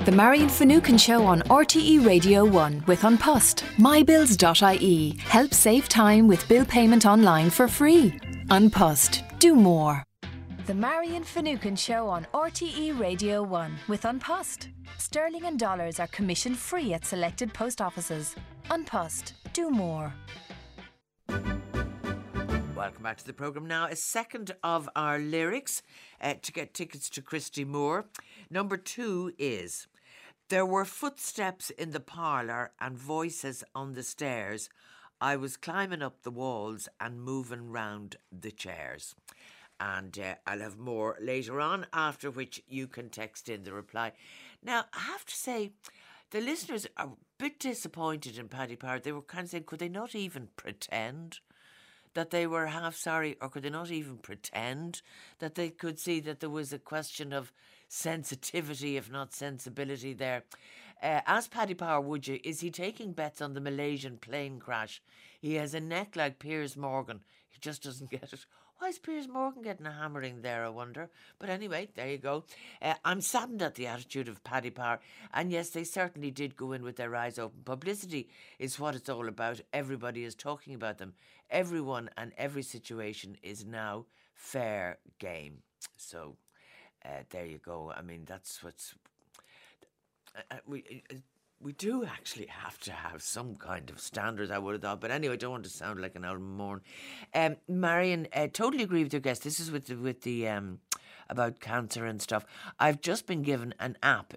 The Marion Finucane Show on RTE Radio 1 with An Post. mybills.ie. Help save time with bill payment online for free. An Post. Do more. The Marion Finucane Show on RTE Radio 1 with An Post. Sterling and dollars are commission free at selected post offices. An Post. Do more. Welcome back to the programme now. A second of our lyrics to get tickets to Christy Moore. Number 2 is: there were footsteps in the parlour and voices on the stairs. I was climbing up the walls and moving round the chairs. And I'll have more later on, after which you can text in the reply. Now, I have to say, the listeners are a bit disappointed in Paddy Power. They were kind of saying, could they not even pretend that they were half sorry, or could they not even pretend that they could see that there was a question of sensitivity, if not sensibility there? Ask Paddy Power, would you, is he taking bets on the Malaysian plane crash? He has a neck like Piers Morgan. He just doesn't get it. Why is Piers Morgan getting a hammering there, I wonder? But anyway, there you go. I'm saddened at the attitude of Paddy Power. And yes, they certainly did go in with their eyes open. Publicity is what it's all about. Everybody is talking about them. Everyone and every situation is now fair game. So there you go. I mean, that's what's... We do actually have to have some kind of standards, I would have thought. But anyway, I don't want to sound like an old morn. Marion, totally agree with your guest. This is with the about cancer and stuff. I've just been given an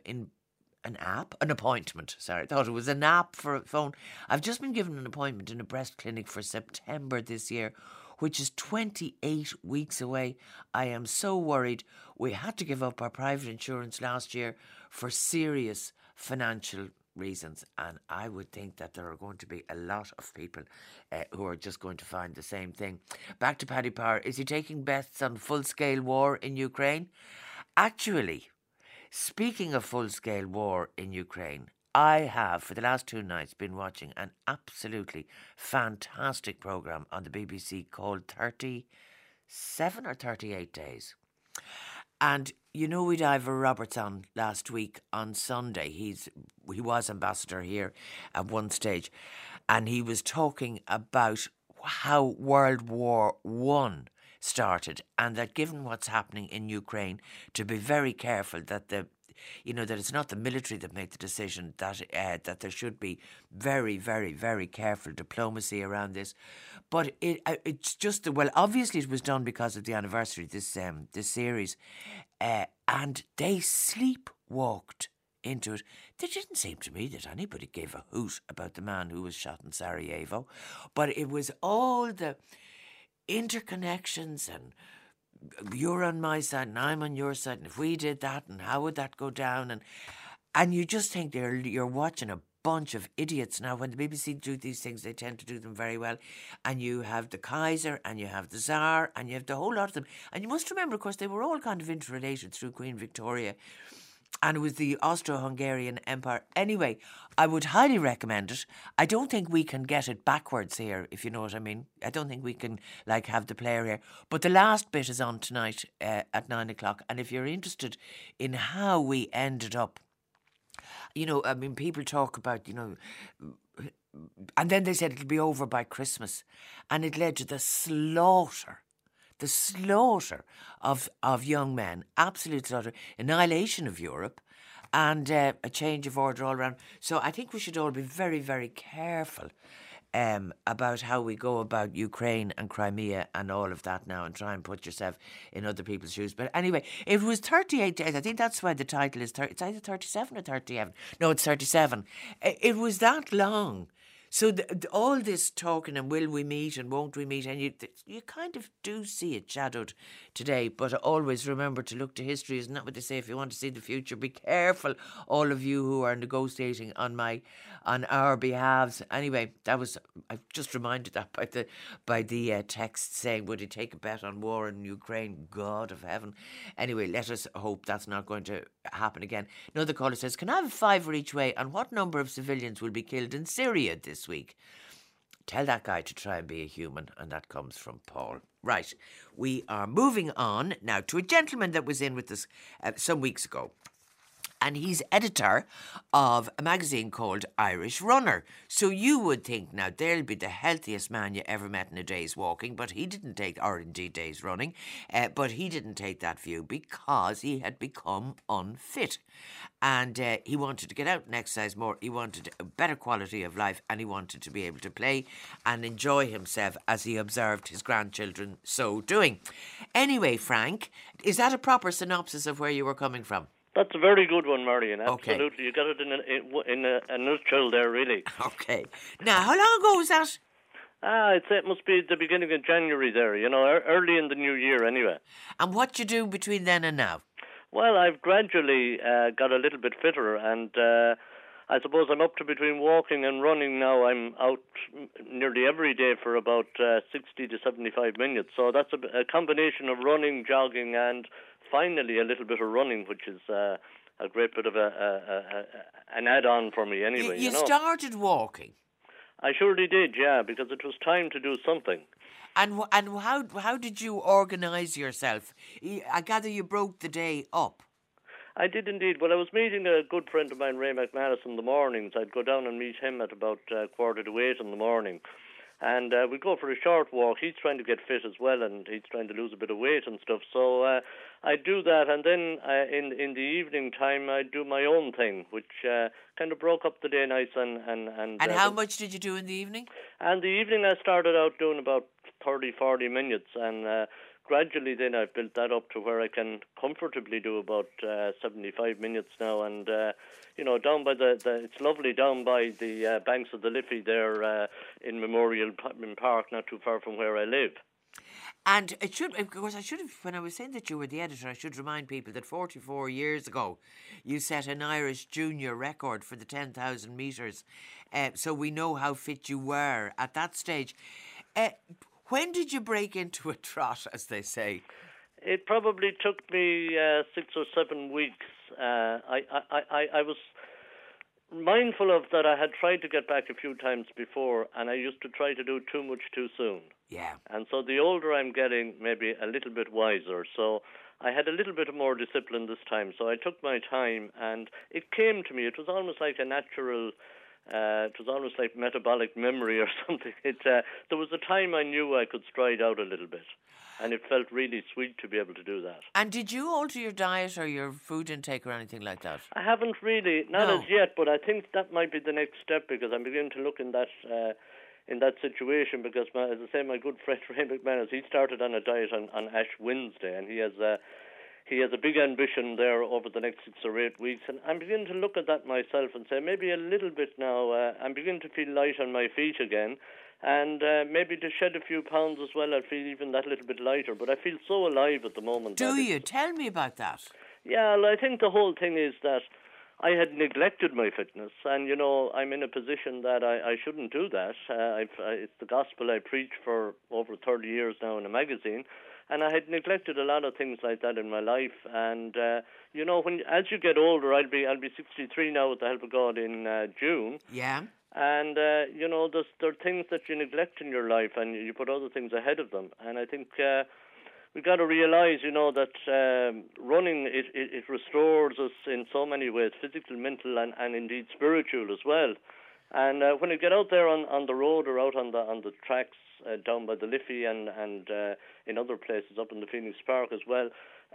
appointment. Sorry, I thought it was an app for a phone. I've just been given an appointment in a breast clinic for September this year, which is 28 weeks away. I am so worried. We had to give up our private insurance last year for serious financial reasons, and I would think that there are going to be a lot of people who are just going to find the same thing. Back to Paddy Power. Is he taking bets on full-scale war in Ukraine? Actually, speaking of full-scale war in Ukraine, I have, for the last 2 nights, been watching an absolutely fantastic programme on the BBC called 37 or 38 Days. And you know, we'd Ivor Roberts on last week on Sunday. He was ambassador here at one stage, and he was talking about how World War One started, and that given what's happening in Ukraine, to be very careful that that it's not the military that make the decision, that there should be very, very, very careful diplomacy around this. But it's just, well, obviously it was done because of the anniversary of this series, and they sleepwalked into it. There didn't seem to me that anybody gave a hoot about the man who was shot in Sarajevo, but it was all the interconnections and you're on my side and I'm on your side, and if we did that, and how would that go down? And you just think you're watching a bunch of idiots. Now, when the BBC do these things, they tend to do them very well. And you have the Kaiser, and you have the Tsar, and you have the whole lot of them. And you must remember, of course, they were all kind of interrelated through Queen Victoria. And it was the Austro-Hungarian Empire. Anyway, I would highly recommend it. I don't think we can get it backwards here, if you know what I mean. I don't think we can, have the player here. But the last bit is on tonight at 9 o'clock. And if you're interested in how we ended up, people talk about, and then they said it'll be over by Christmas. And it led to the slaughter of young men, absolute slaughter, annihilation of Europe, and a change of order all around. So I think we should all be very, very careful about how we go about Ukraine and Crimea and all of that now, and try and put yourself in other people's shoes. But anyway, it was 38 days. I think that's why the title is, it's either 37 or 37. No, it's 37. It was that long. So all this talking and will we meet and won't we meet, and you kind of do see it shadowed today. But always remember to look to history. Isn't that what they say? If you want to see the future, be careful, all of you who are negotiating on our behalves. Anyway, I just reminded that by the text saying, would he take a bet on war in Ukraine? God of heaven. Anyway, let us hope that's not going to happen again. Another caller says, can I have a fiver each way on what number of civilians will be killed in Syria this week? Tell that guy to try and be a human. And that comes from Paul. Right, we are moving on now to a gentleman that was in with us some weeks ago. And he's editor of a magazine called Irish Runner. So you would think now there'll be the healthiest man you ever met in a day's walking, but he didn't take, or indeed day's running, but he didn't take that view because he had become unfit. And he wanted to get out and exercise more. He wanted a better quality of life, and he wanted to be able to play and enjoy himself as he observed his grandchildren so doing. Anyway, Frank, is that a proper synopsis of where you were coming from? That's a very good one, Marion. Okay. Absolutely. You got it in a nutshell there, really. Okay. Now, how long ago was that? I'd say it must be the beginning of January there, early in the new year anyway. And what you do between then and now? Well, I've gradually got a little bit fitter, and I suppose I'm up to between walking and running now. I'm out nearly every day for about 60 to 75 minutes. So that's a combination of running, jogging, and finally a little bit of running, which is a great bit of an add-on for me anyway. You started walking? I surely did, yeah, because it was time to do something. And how did you organise yourself? I gather you broke the day up. I did indeed. Well, I was meeting a good friend of mine, Ray McManus, in the mornings. I'd go down and meet him at about 7:45 in the morning. And we go for a short walk. He's trying to get fit as well, and he's trying to lose a bit of weight and stuff. So I do that, and then in the evening time, I do my own thing, which kind of broke up the day nice. And how much did you do in the evening? And the evening, I started out doing about 30, 40 minutes, and gradually then I've built that up to where I can comfortably do about 75 minutes now. And down by it's lovely down by the banks of the Liffey there in Memorial Park, not too far from where I live. And I should have, when I was saying that you were the editor, I should remind people that 44 years ago, you set an Irish junior record for the 10,000 metres. So we know how fit you were at that stage. When did you break into a trot, as they say? It probably took me 6 or 7 weeks. I was mindful of that. I had tried to get back a few times before, and I used to try to do too much too soon. Yeah. And so the older I'm getting, maybe a little bit wiser. So I had a little bit more discipline this time. So I took my time, and it came to me. It was almost like a natural... it was almost like metabolic memory or something. There was a time I knew I could stride out a little bit, and it felt really sweet to be able to do that. And did you alter your diet or your food intake or anything like that? I haven't really, not as yet, but I think that might be the next step, because I'm beginning to look in that situation, because, as I say, my good friend Ray McManus, he started on a diet on Ash Wednesday, and he has a big ambition there over the next 6 or 8 weeks, and I'm beginning to look at that myself and say maybe a little bit now. I'm beginning to feel light on my feet again, and maybe to shed a few pounds as well. I feel even that little bit lighter, but I feel so alive at the moment. Do you? Tell me about that. Yeah, well, I think the whole thing is that I had neglected my fitness, and I'm in a position that I shouldn't do that. It's the gospel I preach for over 30 years now in a magazine. And I had neglected a lot of things like that in my life. And, as you get older, I'll be 63 now with the help of God in June. Yeah. And, there are things that you neglect in your life, and you put other things ahead of them. And I think we've got to realize, that running, it restores us in so many ways, physical, mental, and indeed spiritual as well. And when you get out there on the road or out on the tracks down by the Liffey and in other places up in the Phoenix Park as well,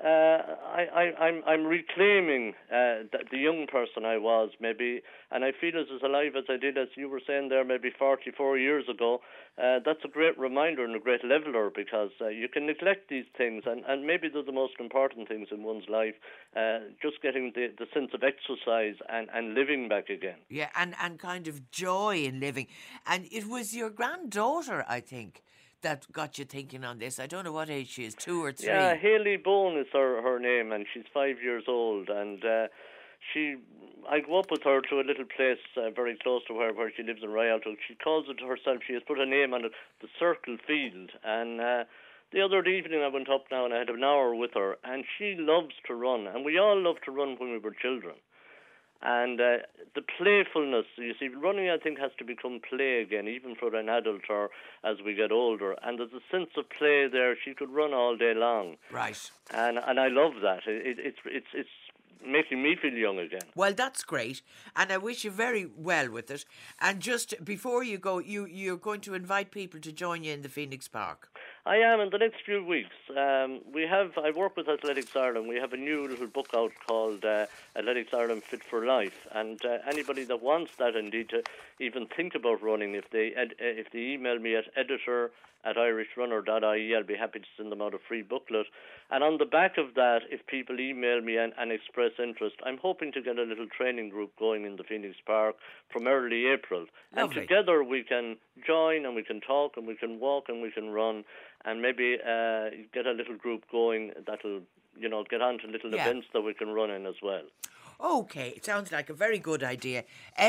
I'm reclaiming the young person I was maybe, and I feel as alive as I did, as you were saying there, maybe 44 years ago. That's a great reminder and a great leveler, because you can neglect these things, and maybe they're the most important things in one's life, just getting the sense of exercise and living back again. Yeah, and kind of joy in living. And it was your granddaughter, I think, that got you thinking on this. I don't know what age she is, 2 or 3. Yeah, Hayley Bone is her name, and she's 5 years old, and I go up with her to a little place very close to where she lives in Rialto. She calls it herself, she has put a name on it, the Circle Field, and the other evening I went up now and I had an hour with her, and she loves to run, and we all loved to run when we were children. And the playfulness, you see, running I think has to become play again, even for an adult or as we get older. And there's a sense of play there. She could run all day long. Right. And I love that. It's making me feel young again. Well, that's great, and I wish you very well with it. And just before you go, you're going to invite people to join you in the Phoenix Park. I am in the next few weeks. I work with Athletics Ireland. We have a new little book out called Athletics Ireland Fit for Life, and anybody that wants that indeed to even think about running, if they email me at editor@irishrunner.ie, I'll be happy to send them out a free booklet. And on the back of that, if people email me and express interest, I'm hoping to get a little training group going in the Phoenix Park from early April. Lovely. And together we can join and we can talk and we can walk and we can run and maybe get a little group going that'll, get on to little events that we can run in as well. Okay, it sounds like a very good idea.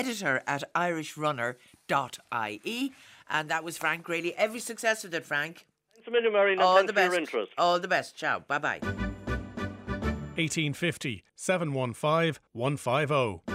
Editor@irishrunner.ie. And that was Frank Graley. Every success with it, Frank. Thanks a million, Marion, and thanks for your interest. All the best. Ciao. Bye-bye. 1850 715 150.